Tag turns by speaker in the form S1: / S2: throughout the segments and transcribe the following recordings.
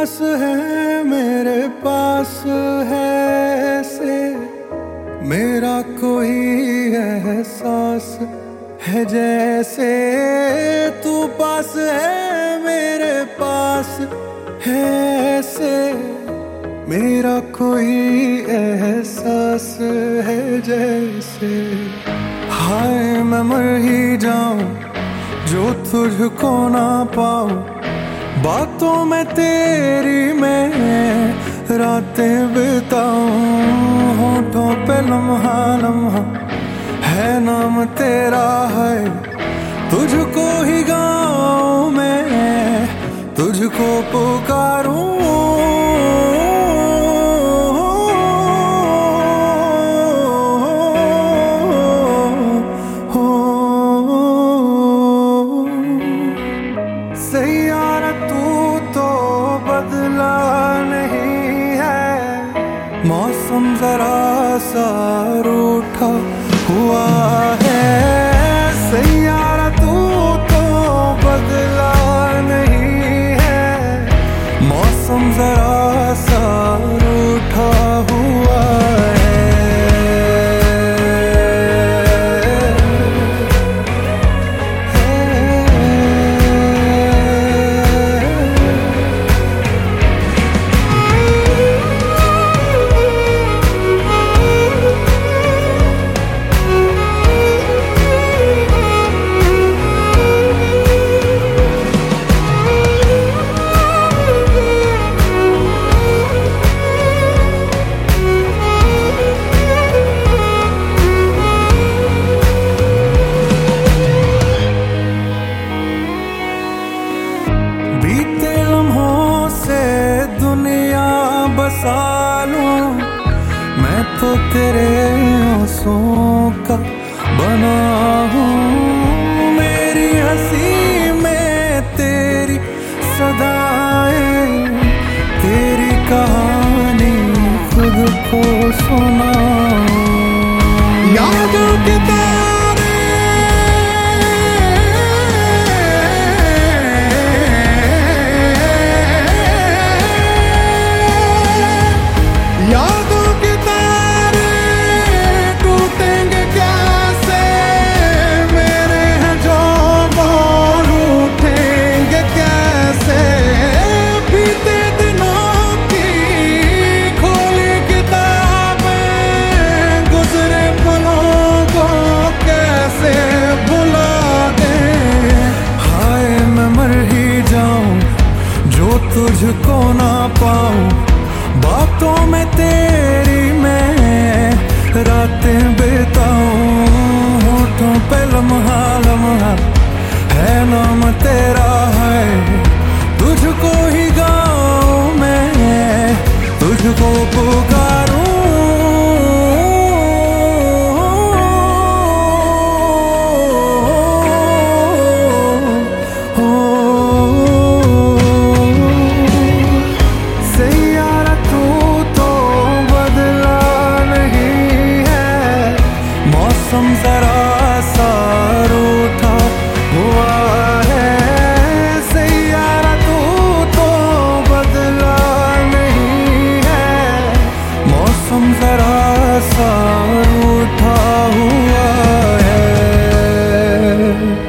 S1: पास है, मेरे पास है से मेरा कोई एहसास है, जैसे तू पास है मेरे पास है से मेरा कोई एहसास है, जैसे हाय मैं मर ही जाऊं जो तुझको ना पाऊं, बातों में तेरी मैं रातें बिताऊं, होठों पे लम्हा लम्हा है नाम तेरा है, तुझको ही गाऊं मैं, तुझको पुकारूं। सैयारा तू तो बदला नहीं है, मौसम जरा सा रूठा हुआ है, सैयारा तू तो बदला नहीं है, मौसम जरा सा रूठा हुआ है। बीते लम्हों से दुनिया बसा लूं, मैं तो तेरे आंसुओं का बना हूँ, मेरी हंसी में तेरी सदाएं, तेरी कहानी खुद को सुनाऊं, यादों के तुझको ना पाऊं, बातों में तेरी मैं रातें बिताऊं, होठों पे लम्हा लम्हा है नाम तेरा है, तुझको ही गाऊं मैं, तुझको पुकारूं। मौसम जरा सा रूठा हुआ है, सैयारा तू तो बदला नहीं है, मौसम जरा सा रूठा हुआ है।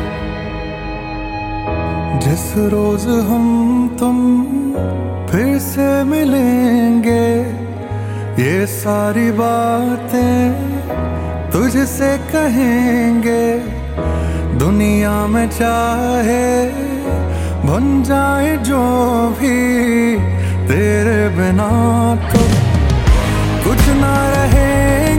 S1: जिस रोज हम तुम फिर से मिलेंगे, ये सारी बातें तुझसे कहेंगे, दुनिया में चाहे बन जाए जो भी, तेरे बिना तो कुछ ना रहे